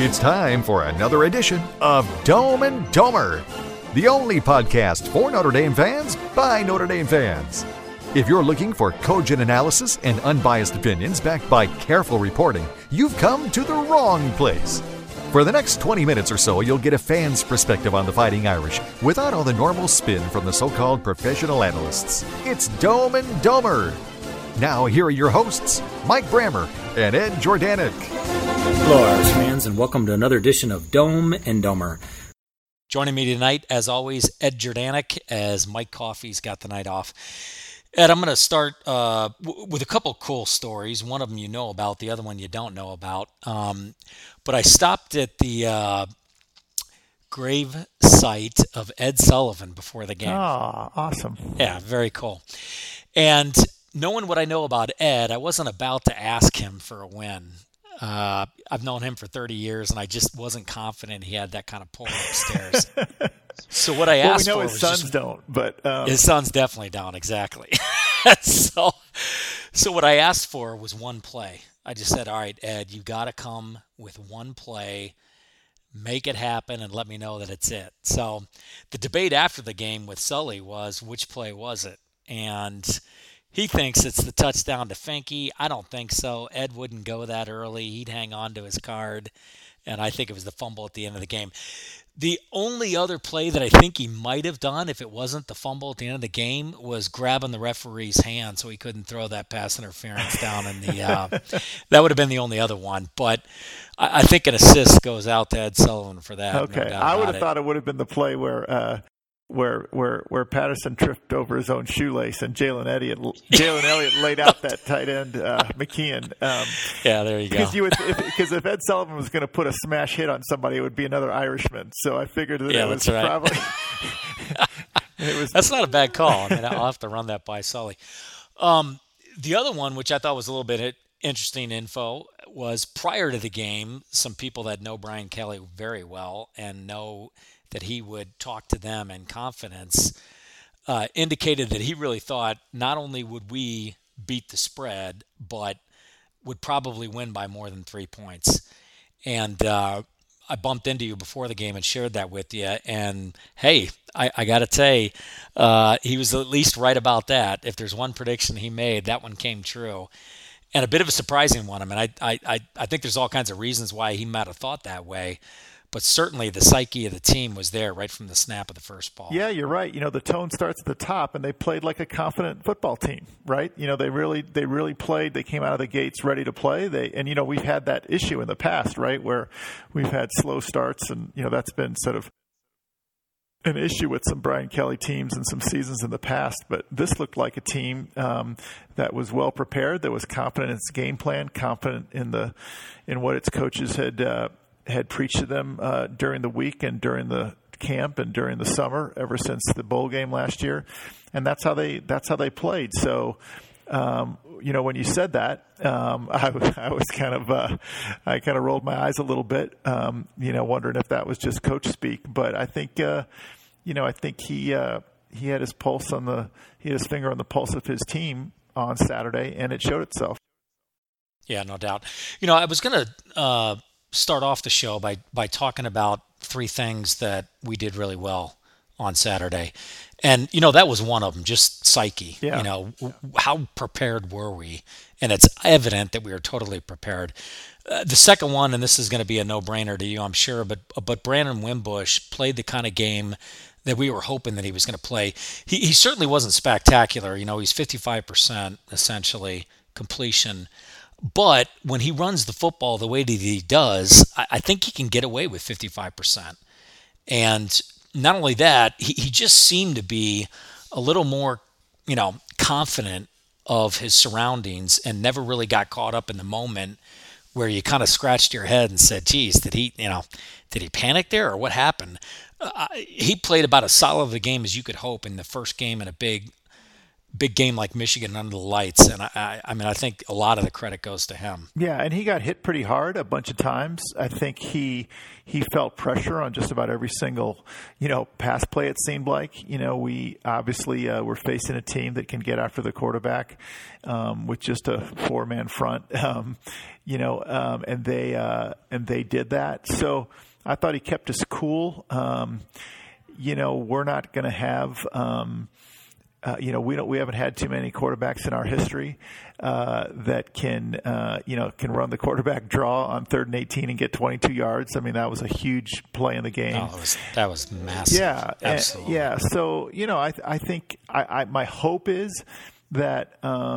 It's time for another edition of Dome and Domer, the only podcast for Notre Dame fans by Notre Dame fans. If you're looking for cogent analysis and unbiased opinions backed by careful reporting, you've come to the wrong place. For the next 20 minutes or so, you'll get a fan's perspective on the Fighting Irish without all the normal spin from the so-called professional analysts. It's Dome and Domer. Now, here are your hosts, Mike Brammer and Ed Jordanek. Hello, Irish fans, and welcome to another edition of Dome and Domer. Joining me tonight, as always, Ed Jordanek, as Mike Coffey's got the night off. Ed, I'm going to start with a couple cool stories. One of them you know about, the other one you don't know about. But I stopped at the grave site of Ed Sullivan before the game. Oh, awesome. Yeah, very cool. And knowing what I know about Ed, I wasn't about to ask him for a win. I've known him for 30 years, and I just wasn't confident he had that kind of pull upstairs. So what I asked for was his sons don't, but his sons definitely don't, exactly. So what I asked for was one play. I just said, all right, Ed, you got to come with one play, make it happen, and let me know that it's it. So the debate after the game with Sully was, which play was it? And he thinks it's the touchdown to Finke. I don't think so. Ed wouldn't go that early. He'd hang on to his card. And I think it was the fumble at the end of the game. The only other play that I think he might have done, if it wasn't the fumble at the end of the game, was grabbing the referee's hand so he couldn't throw that pass interference down in the that would have been the only other one. But I think an assist goes out to Ed Sullivan for that. Okay. No doubt I would about have thought it would have been the play where Patterson tripped over his own shoelace and Jalen Elliott laid out that tight end McKeon. Yeah, there you go. Because if Ed Sullivan was going to put a smash hit on somebody, it would be another Irishman. So I figured that it was probably. That's not a bad call. I mean, I'll have to run that by Sully. The other one, which I thought was a little bit interesting info, was prior to the game, some people that know Brian Kelly very well and know that he would talk to them in confidence, indicated that he really thought not only would we beat the spread, but would probably win by more than 3 points. And I bumped into you before the game and shared that with you. And, hey, I got to say, he was at least right about that. If there's one prediction he made, that one came true. And a bit of a surprising one. I mean, I think there's all kinds of reasons why he might have thought that way. But certainly the psyche of the team was there right from the snap of the first ball. Yeah, you're right. You know, the tone starts at the top, and they played like a confident football team, right? You know, they really played. They came out of the gates ready to play. We've had that issue in the past, right, where we've had slow starts, and that's been sort of an issue with some Brian Kelly teams and some seasons in the past. But this looked like a team that was well prepared, that was confident in its game plan, confident in what its coaches had preached to them during the week and during the camp and during the summer, ever since the bowl game last year, and that's how they played. So, when you said that, I was kind of rolled my eyes a little bit, wondering if that was just coach speak. But I think, he had his finger on the pulse of his team on Saturday, and it showed itself. Yeah, no doubt. I was going to start off the show by talking about three things that we did really well on Saturday. And, that was one of them, just psyche. Yeah. How prepared were we? And it's evident that we were totally prepared. The second one, and this is going to be a no-brainer to you, I'm sure, but Brandon Wimbush played the kind of game that we were hoping that he was going to play. He certainly wasn't spectacular. He's 55% essentially completion. But when he runs the football the way that he does, I think he can get away with 55%. And not only that, he just seemed to be a little more, confident of his surroundings and never really got caught up in the moment where you kind of scratched your head and said, geez, did he panic there or what happened? He played about as solid of a game as you could hope in the first game in a big big game like Michigan under the lights. And I mean, I think a lot of the credit goes to him. Yeah, and he got hit pretty hard a bunch of times. I think he felt pressure on just about every single, pass play, it seemed like. We obviously we're facing a team that can get after the quarterback with just a 4-man front, and they did that. So I thought he kept us cool. We're not going to have we haven't had too many quarterbacks in our history that can run the quarterback draw on 3rd and 18 and get 22 yards. I mean, that was a huge play in the game. Oh, that was massive. Yeah, absolutely. So I think my hope is that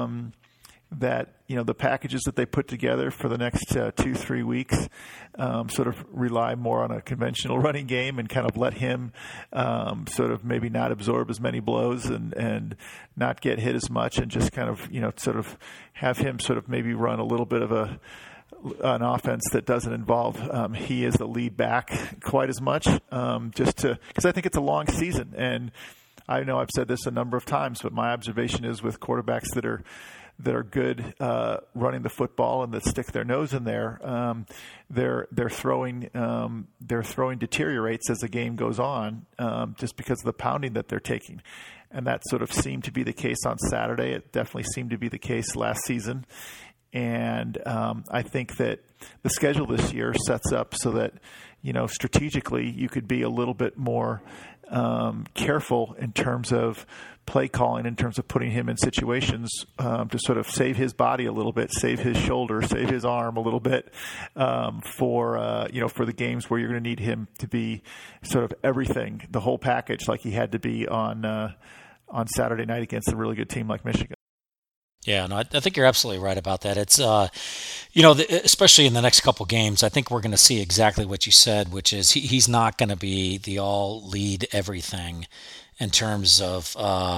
the packages that they put together for the next 2-3 weeks sort of rely more on a conventional running game and kind of let him sort of maybe not absorb as many blows and not get hit as much, and just kind of sort of have him sort of maybe run a little bit of an offense that doesn't involve he as the lead back quite as much, because I think it's a long season. And I know I've said this a number of times, but my observation is with quarterbacks that are good running the football and that stick their nose in there, their throwing deteriorates as the game goes on, just because of the pounding that they're taking. And that sort of seemed to be the case on Saturday. It definitely seemed to be the case last season. And I think that the schedule this year sets up so that, strategically you could be a little bit more careful in terms of play calling, in terms of putting him in situations to sort of save his body a little bit, save his shoulder, save his arm a little bit for the games where you're going to need him to be sort of everything, the whole package, like he had to be on Saturday night against a really good team like Michigan. Yeah, no, I think you're absolutely right about that. It's, especially in the next couple games, I think we're going to see exactly what you said, which is he's not going to be the all lead everything in terms of,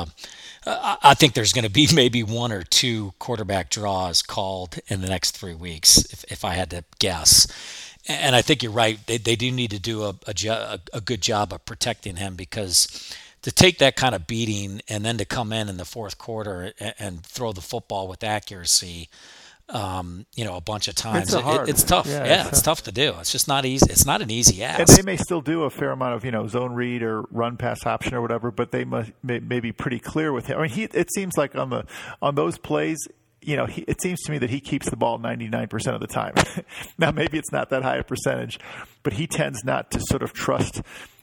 I think there's going to be maybe 1 or 2 quarterback draws called in the next 3 weeks, if I had to guess. And I think you're right. They do need to do a good job of protecting him, because to take that kind of beating and then to come in the fourth quarter and throw the football with accuracy, a bunch of times, it's tough. Yeah, it's tough to do. It's just not easy. It's not an easy ask. And they may still do a fair amount of, zone read or run pass option or whatever, but they may be pretty clear with him. I mean, it seems like on those plays, it seems to me that he keeps the ball 99% of the time. Now, maybe it's not that high a percentage, but he tends not to sort of trust.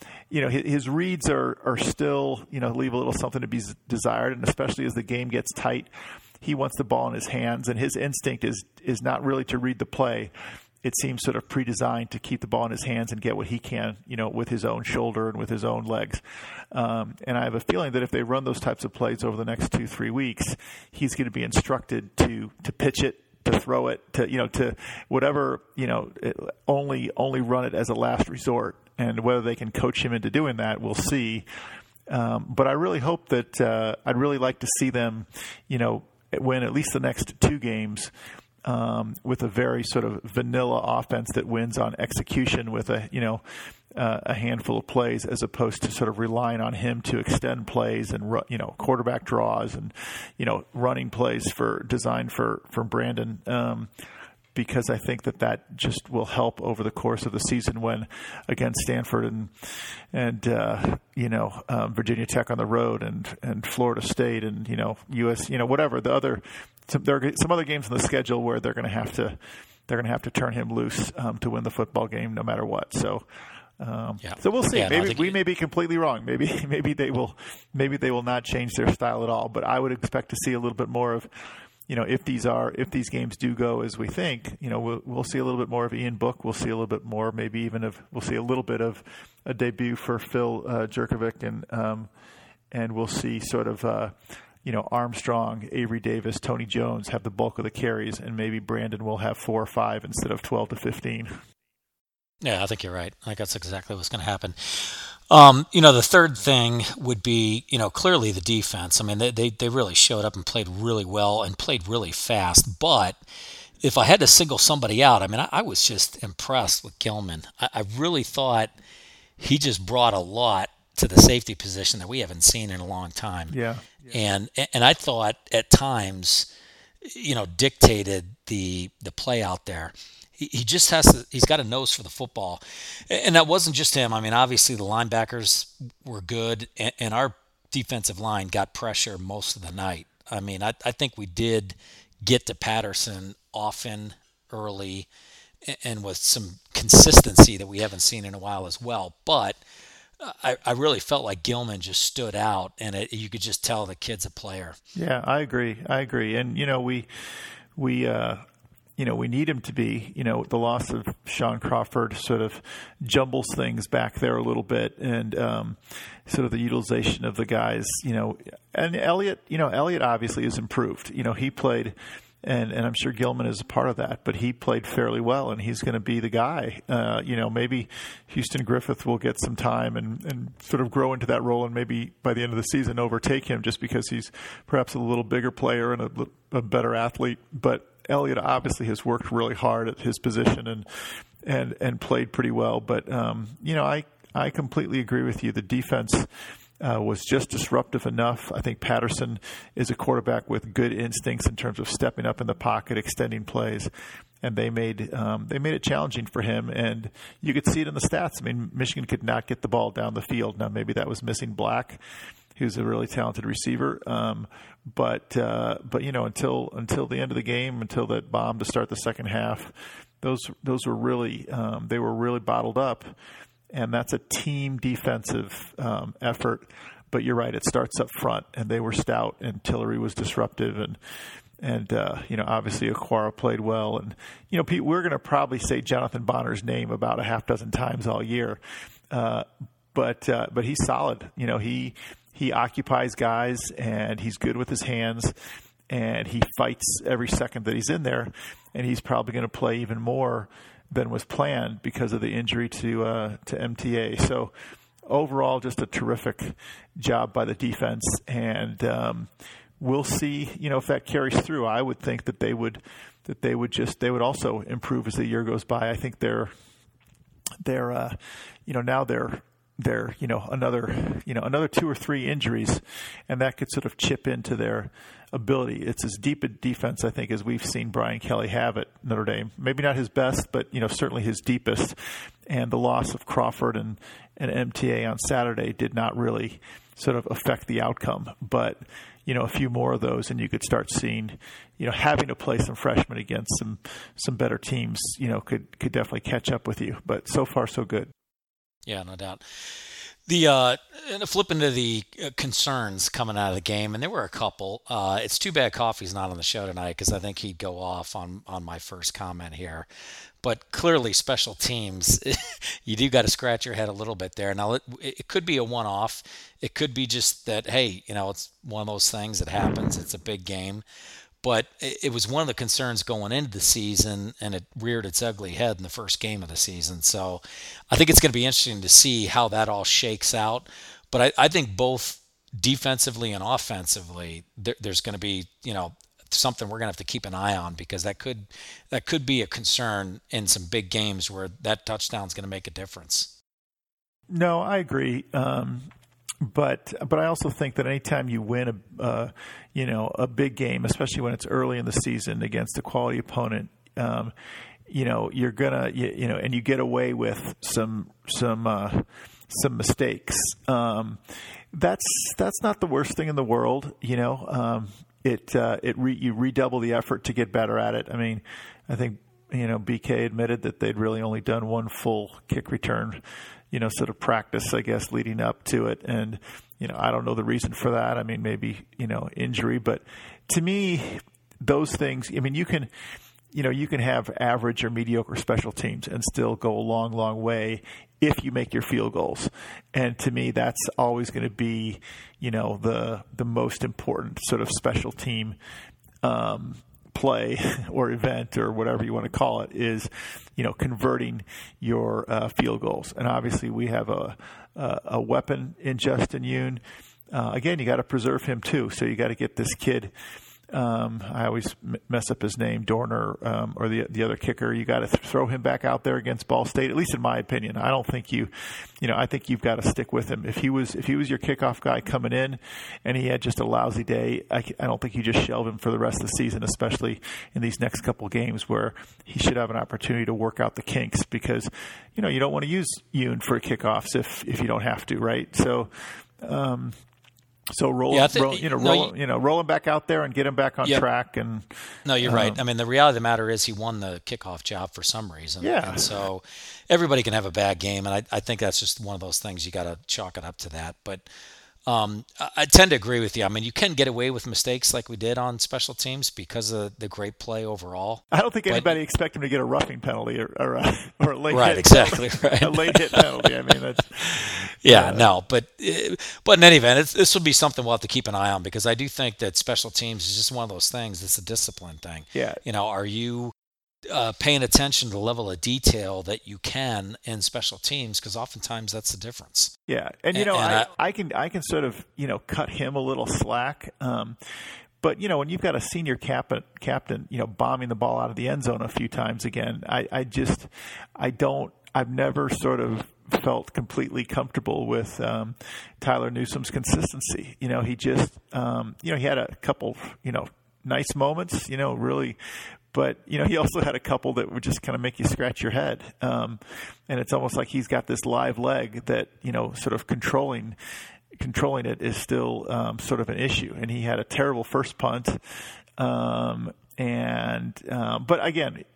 His reads are still, leave a little something to be desired, and especially as the game gets tight, he wants the ball in his hands, and his instinct is not really to read the play. It seems sort of pre-designed to keep the ball in his hands and get what he can, with his own shoulder and with his own legs. And I have a feeling that if they run those types of plays over the next 2-3 weeks, he's going to be instructed to pitch it, to throw it, to whatever, only run it as a last resort. And whether they can coach him into doing that, we'll see. But I really hope that I'd really like to see them, win at least the next 2 games with a very sort of vanilla offense that wins on execution with a handful of plays, as opposed to sort of relying on him to extend plays and quarterback draws and running plays designed for Brandon. Because I think that just will help over the course of the season when against Stanford and Virginia Tech on the road and Florida State and US, whatever the other. There are some other games in the schedule where they're going to have to turn him loose to win the football game no matter what. So. So we'll see. Maybe we may be completely wrong. Maybe they will not change their style at all. But I would expect to see a little bit more of. If these games do go as we think, we'll see a little bit more of Ian Book. We'll see a little bit more, maybe even we'll see a little bit of a debut for Phil Jurkovec, and we'll see sort of, Armstrong, Avery Davis, Tony Jones have the bulk of the carries, and maybe Brandon will have 4 or 5 instead of 12 to 15. Yeah, I think you're right. I think that's exactly what's going to happen. The third thing would be, clearly the defense. I mean, they really showed up and played really well and played really fast. But if I had to single somebody out, I mean, I was just impressed with Gilman. I really thought he just brought a lot to the safety position that we haven't seen in a long time. Yeah. and I thought at times, dictated the play out there. He just he's got a nose for the football. And that wasn't just him. I mean, obviously the linebackers were good, and our defensive line got pressure most of the night. I mean, I think we did get to Patterson often, early, and with some consistency that we haven't seen in a while as well. But I really felt like Gilman just stood out, and you could just tell the kid's a player. Yeah, I agree. And we need him to be. The loss of Sean Crawford sort of jumbles things back there a little bit, and sort of the utilization of the guys. And Elliott obviously has improved. He played. And I'm sure Gilman is a part of that, but he played fairly well, and he's going to be the guy. Maybe Houston Griffith will get some time and sort of grow into that role, and maybe by the end of the season overtake him just because he's perhaps a little bigger player and a better athlete. But Elliott obviously has worked really hard at his position and played pretty well. But I completely agree with you. The defense was just disruptive enough. I think Patterson is a quarterback with good instincts in terms of stepping up in the pocket, extending plays, and they made it challenging for him. And you could see it in the stats. I mean, Michigan could not get the ball down the field. Now maybe that was missing Black, who's a really talented receiver. But until the end of the game, until that bomb to start the second half, those were really they were really bottled up. And that's a team defensive effort. But you're right, it starts up front, and they were stout, and Tillery was disruptive, and obviously Aquara played well. And Pete, we're going to probably say Jonathan Bonner's name about a half dozen times all year, but he's solid. He occupies guys, and he's good with his hands, and he fights every second that he's in there, and he's probably going to play even more than was planned because of the injury to MTA. So overall, just a terrific job by the defense, and we'll see. If that carries through, I would think that they would also improve as the year goes by. I think they're another 2 or 3 injuries, and that could sort of chip into their ability. It's as deep a defense, I think, as we've seen Brian Kelly have at Notre Dame. Maybe not his best, but certainly his deepest. And the loss of Crawford and MTA on Saturday did not really sort of affect the outcome. But a few more of those, and you could start seeing, having to play some freshmen against some better teams, could definitely catch up with you. But so far, so good. Yeah, no doubt. And flip into the concerns coming out of the game, and there were a couple. It's too bad Coffey's not on the show tonight, because I think he'd go off on my first comment here. But clearly, special teams, you do got to scratch your head a little bit there. Now, it could be a one-off. It could be just that, hey, it's one of those things that happens. It's a big game. But it was one of the concerns going into the season, and it reared its ugly head in the first game of the season. So I think it's going to be interesting to see how that all shakes out. But I think both defensively and offensively, there's going to be, something we're going to have to keep an eye on, because that could be a concern in some big games where that touchdown is going to make a difference. No, I agree. But I also think that anytime you win a big game, especially when it's early in the season against a quality opponent, you're gonna and you get away with some mistakes. That's not the worst thing in the world. You redouble the effort to get better at it. I mean, I think BK admitted that they'd really only done one full kick return, sort of practice, I guess, leading up to it. And, I don't know the reason for that. I mean, maybe, injury. But to me, those things, I mean, you can have average or mediocre special teams and still go a long, long way if you make your field goals. And to me, that's always going to be, the most important sort of special team play or event or whatever you want to call it is, converting your field goals. And obviously we have a weapon in Justin Yoon. Again, you got to preserve him too. So you got to get this kid I always mess up his name, Dorner, or the other kicker. You got to throw him back out there against Ball State, at least in my opinion. I don't think I think you've got to stick with him. If he was your kickoff guy coming in and he had just a lousy day, I don't think you just shelve him for the rest of the season, especially in these next couple games where he should have an opportunity to work out the kinks, because you don't want to use Yoon for kickoffs if you don't have to, right? So roll him back out there and get him back on track. And no, you're right. I mean, the reality of the matter is he won the kickoff job for some reason. Yeah. And so everybody can have a bad game, and I think that's just one of those things you got to chalk it up to that. But I tend to agree with you. I mean, you can get away with mistakes like we did on special teams because of the great play overall. I don't think anybody expect him to get a roughing penalty or a late right, hit. Exactly, right. A late hit penalty. I mean, that's no, but in any event, this will be something we'll have to keep an eye on, because I do think that special teams is just one of those things. It's a discipline thing. Yeah. Are you paying attention to the level of detail that you can in special teams, because oftentimes that's the difference. Yeah, and I can sort of cut him a little slack, but when you've got a senior captain bombing the ball out of the end zone a few times again, I've never sort of felt completely comfortable with Tyler Newsome's consistency. He just he had a couple nice moments, really. But, he also had a couple that would just kind of make you scratch your head. And it's almost like he's got this live leg that, sort of controlling it is still sort of an issue. And he had a terrible first punt. But again,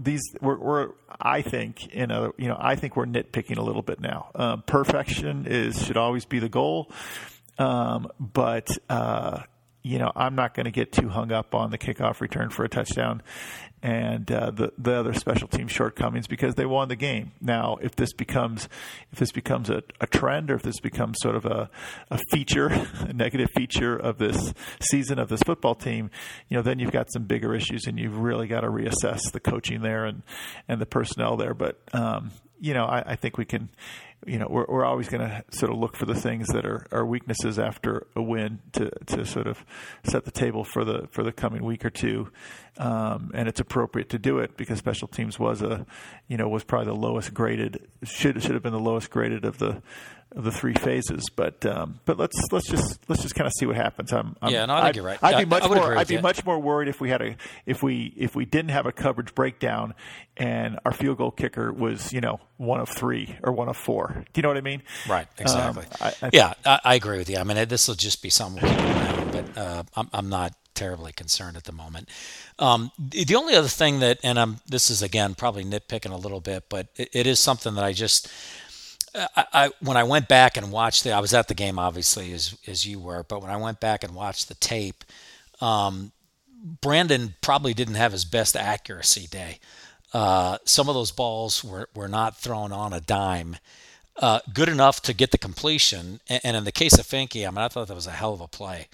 I think we're nitpicking a little bit now. Perfection should always be the goal. But I'm not going to get too hung up on the kickoff return for a touchdown and the other special team shortcomings, because they won the game. Now, if this becomes a trend, or if this becomes sort of a feature, a negative feature of this season of this football team, then you've got some bigger issues, and you've really got to reassess the coaching there and the personnel there. But I think we can. We're always going to sort of look for the things that are weaknesses after a win to sort of set the table for the coming week or two, and it's appropriate to do it because special teams was probably the lowest graded, should have been the lowest graded of the three phases, but let's just kind of see what happens. I think you're right. I'd be much more worried if we didn't have a coverage breakdown and our field goal kicker was 1 of 3 or 1 of 4. Do you know what I mean? Right. Exactly. I agree with you. I mean, this will just be something we'll keep an eye on, but I'm not terribly concerned at the moment. The only other thing that, and this is again probably nitpicking a little bit, but it is something that when I went back and watched I was at the game obviously as you were, but when I went back and watched the tape, Brandon probably didn't have his best accuracy day. Some of those balls were not thrown on a dime, good enough to get the completion. And in the case of Finke, I thought that was a hell of a play.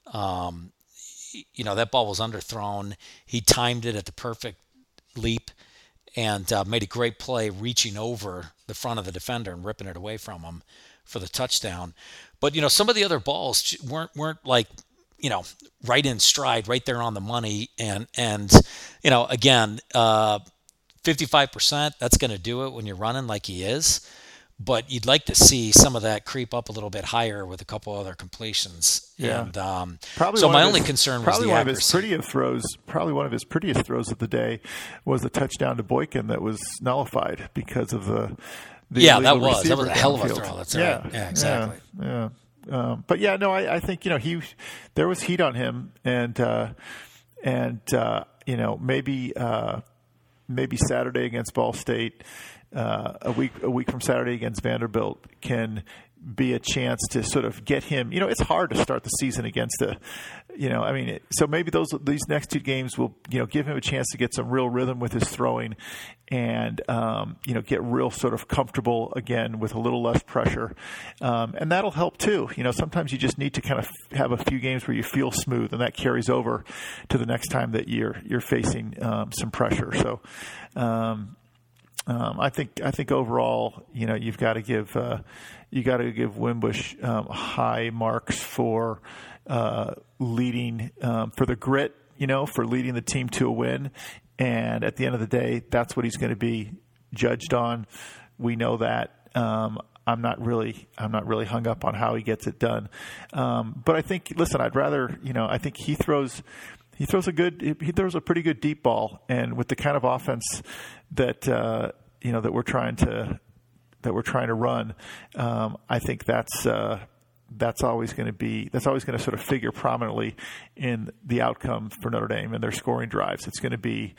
That ball was underthrown. He timed it at the perfect leap and made a great play reaching over the front of the defender and ripping it away from him for the touchdown. But, some of the other balls weren't like, right in stride, right there on the money. And again, 55%, that's going to do it when you're running like he is. But you'd like to see some of that creep up a little bit higher with a couple other completions. Yeah. And probably so my only concern was the accuracy. Probably one of his prettiest throws of the day was the touchdown to Boykin that was nullified because of the that was a hell of a throw. That's right. Yeah, exactly. Yeah. But I think there was heat on him, and maybe Saturday against Ball State. A week from Saturday against Vanderbilt can be a chance to sort of get him. It's hard to start the season against so maybe these next two games will give him a chance to get some real rhythm with his throwing, and get real sort of comfortable again with a little less pressure, and that'll help too. Sometimes you just need to kind of have a few games where you feel smooth, and that carries over to the next time that you're facing some pressure. So. I think overall, you've got to give Wimbush high marks for leading, for the grit, for leading the team to a win. And at the end of the day, that's what he's going to be judged on. We know that. I'm not really hung up on how he gets it done. But I think, listen, I'd rather, I think he throws a pretty good deep ball, and with the kind of offense that that we're trying to run, I think that's always going to sort of figure prominently in the outcome for Notre Dame and their scoring drives. It's going to be,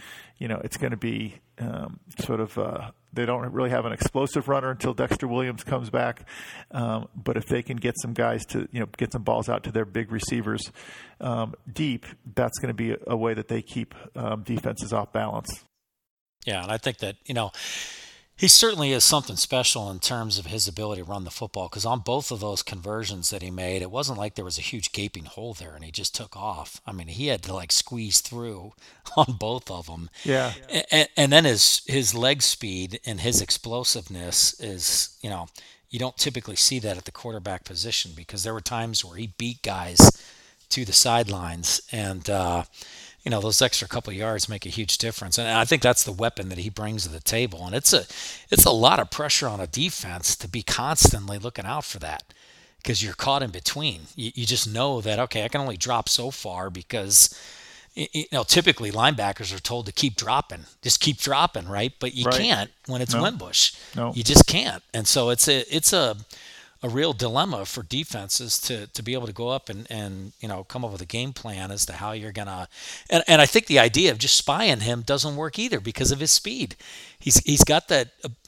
they don't really have an explosive runner until Dexter Williams comes back. But if they can get some guys to, get some balls out to their big receivers deep, that's going to be a way that they keep defenses off balance. Yeah, and I think that, he certainly is something special in terms of his ability to run the football, because on both of those conversions that he made, it wasn't like there was a huge gaping hole there and he just took off. I mean, he had to squeeze through on both of them. Yeah. And then his leg speed and his explosiveness is, you don't typically see that at the quarterback position, because there were times where he beat guys to the sidelines, and those extra couple of yards make a huge difference. And I think that's the weapon that he brings to the table. And it's a lot of pressure on a defense to be constantly looking out for that, because you're caught in between. You just know that, okay, I can only drop so far, because typically linebackers are told to just keep dropping, right? But you can't when it's Wimbush. No. You just can't. And so it's a real dilemma for defenses to be able to go up and come up with a game plan as to how you're going to – and I think the idea of just spying him doesn't work either, because of his speed. He's got that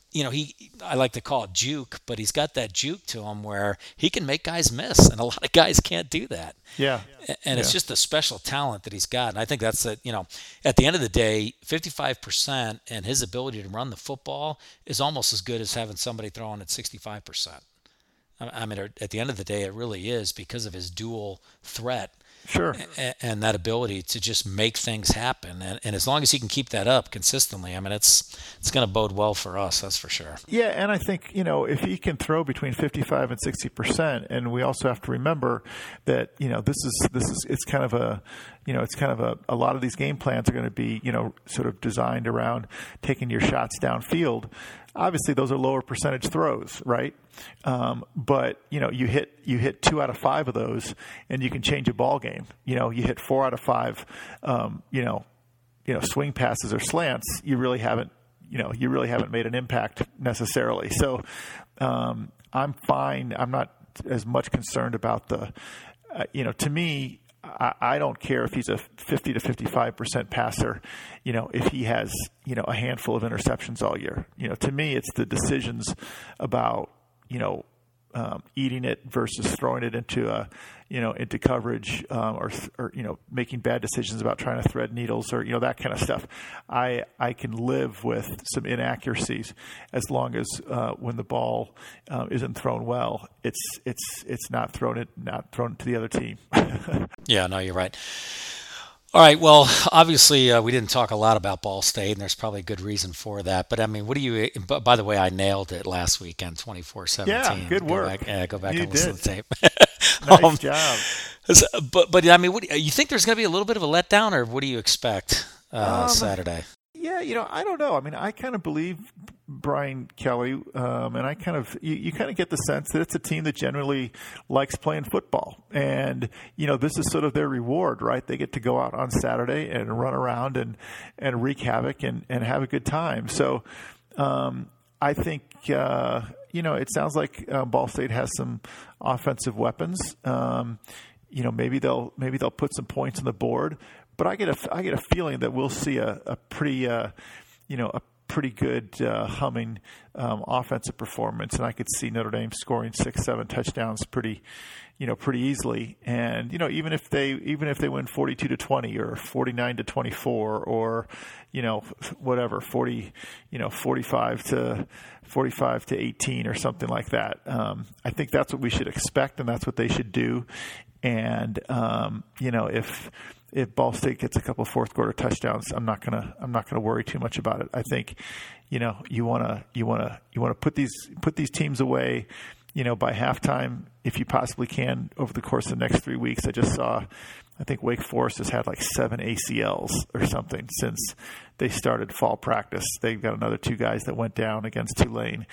I like to call it juke, but he's got that juke to him where he can make guys miss, and a lot of guys can't do that. Yeah. And it's just a special talent that he's got. And I think that's at the end of the day, 55% and his ability to run the football is almost as good as having somebody throwing at 65%. I mean, at the end of the day, it really is, because of his dual threat. Sure. And that ability to just make things happen. And as long as he can keep that up consistently, I mean, it's going to bode well for us, that's for sure. Yeah, and I think, if he can throw between 55 and 60%, and we also have to remember that, it's kind of a lot of these game plans are going to be, sort of designed around taking your shots downfield. Obviously, those are lower percentage throws, right? But you hit 2 out of 5 of those, and you can change a ball game. You hit 4 out of 5, swing passes or slants. You really haven't made an impact necessarily. So I'm fine. I'm not as much concerned about the, to me, I don't care if he's a 50 to 55% passer, if he has, a handful of interceptions all year. To me, it's the decisions about, eating it versus throwing it into into coverage, or making bad decisions about trying to thread needles, or that kind of stuff. I can live with some inaccuracies as long as when the ball isn't thrown well, it's not thrown to the other team. Yeah, no, you're right. All right. Well, obviously, we didn't talk a lot about Ball State, and there's probably a good reason for that. But I mean, what do you? By the way, I nailed it last weekend, 24-17. Yeah, good work. Go back You and listen did. to the tape. Nice job. But I mean, you think there's going to be a little bit of a letdown, or what do you expect Saturday? Yeah, I don't know. I mean, I kind of believe Brian Kelly, and I kind of you kind of get the sense that it's a team that generally likes playing football, and this is sort of their reward, right? They get to go out on Saturday and run around and wreak havoc and have a good time. So I think it sounds like Ball State has some offensive weapons. Maybe they'll put some points on the board. But I get a feeling that we'll see a pretty good humming offensive performance, and I could see Notre Dame scoring 6-7 touchdowns pretty pretty easily. And even if they win 42-20 or 49-24 or whatever 45 to 18 or something like that, I think that's what we should expect, and that's what they should do. And if Ball State gets a couple fourth quarter touchdowns, I'm not gonna worry too much about it. I think you want to put these teams away by halftime if you possibly can over the course of the next 3 weeks. I just saw, I think Wake Forest has had like 7 ACLs or something since they started fall practice. They've got another 2 guys that went down against Tulane.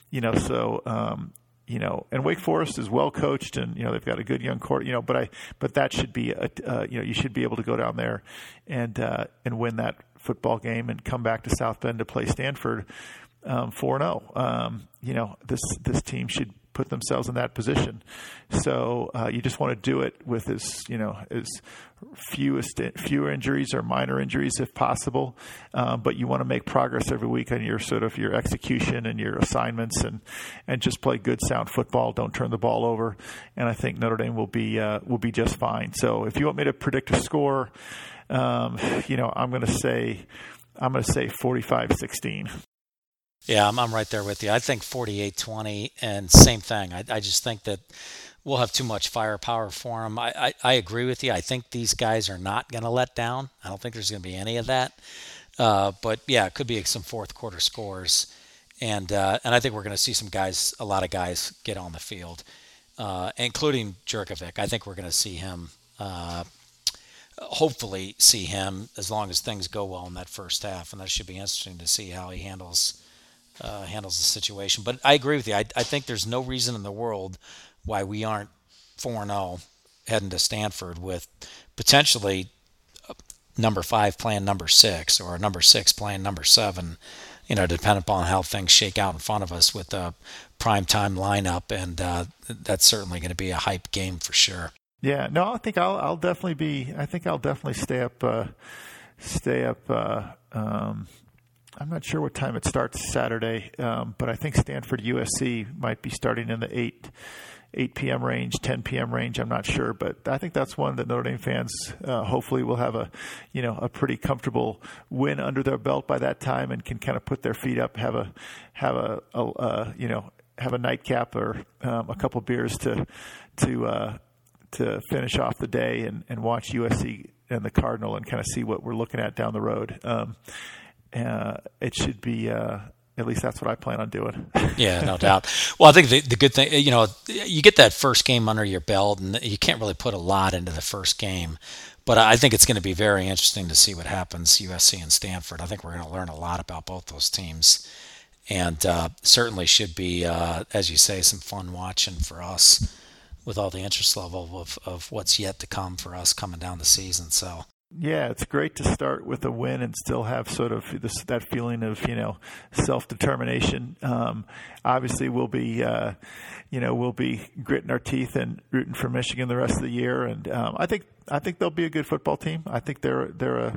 And Wake Forest is well coached, and they've got a good young court. But that should be you should be able to go down there and win that football game and come back to South Bend to play Stanford 4-0. This team should put themselves in that position. So you just want to do it with as fewer injuries or minor injuries if possible. But you want to make progress every week on your execution and your assignments and just play good sound football. Don't turn the ball over. And I think Notre Dame will be just fine. So if you want me to predict a score, I'm going to say 45-16. Yeah, I'm right there with you. I think 48-20, and same thing. I just think that we'll have too much firepower for them. I agree with you. I think these guys are not going to let down. I don't think there's going to be any of that. But yeah, it could be some fourth quarter scores, and I think we're going to see a lot of guys get on the field, including Jurkovic. I think we're going to see him. Hopefully, see him as long as things go well in that first half, and that should be interesting to see how he handles the situation. But I agree with you. I think there's no reason in the world why we aren't 4-0 heading to Stanford with potentially number 5 playing number 6 or number 6 playing number 7, depending upon how things shake out in front of us with a primetime lineup. And that's certainly going to be a hype game for sure. Yeah, no, I think I'll definitely stay up. I'm not sure what time it starts Saturday, but I think Stanford USC might be starting in the 8 p.m. range, 10 p.m. range. I'm not sure, but I think that's one that Notre Dame fans hopefully will have a pretty comfortable win under their belt by that time and can kind of put their feet up, have a nightcap or a couple beers to finish off the day and watch USC and the Cardinal and kind of see what we're looking at down the road. It should be, at least that's what I plan on doing. Yeah, no doubt. Well, I think the good thing, you get that first game under your belt, and you can't really put a lot into the first game. But I think it's going to be very interesting to see what happens, USC and Stanford. I think we're going to learn a lot about both those teams. And certainly should be, as you say, some fun watching for us with all the interest level of what's yet to come for us coming down the season. So. Yeah, it's great to start with a win and still have sort of that feeling of self-determination. Obviously, we'll be gritting our teeth and rooting for Michigan the rest of the year. And I think they'll be a good football team. I think they'll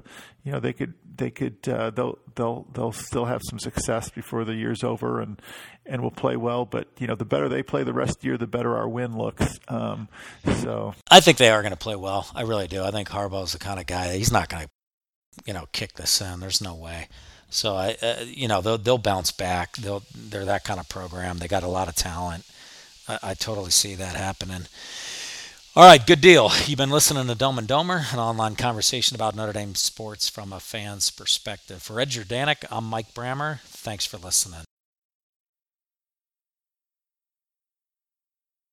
still have some success before the year's over and will play well. But the better they play the rest of the year, the better our win looks. So I think they are going to play well. I really do. I think Harbaugh's the kind of guy. He's not going to kick this in. There's no way. So they'll bounce back. They're that kind of program. They got a lot of talent. I totally see that happening. All right, good deal. You've been listening to Dome and Domer, an online conversation about Notre Dame sports from a fan's perspective. For Ed Jordanek, I'm Mike Brammer. Thanks for listening.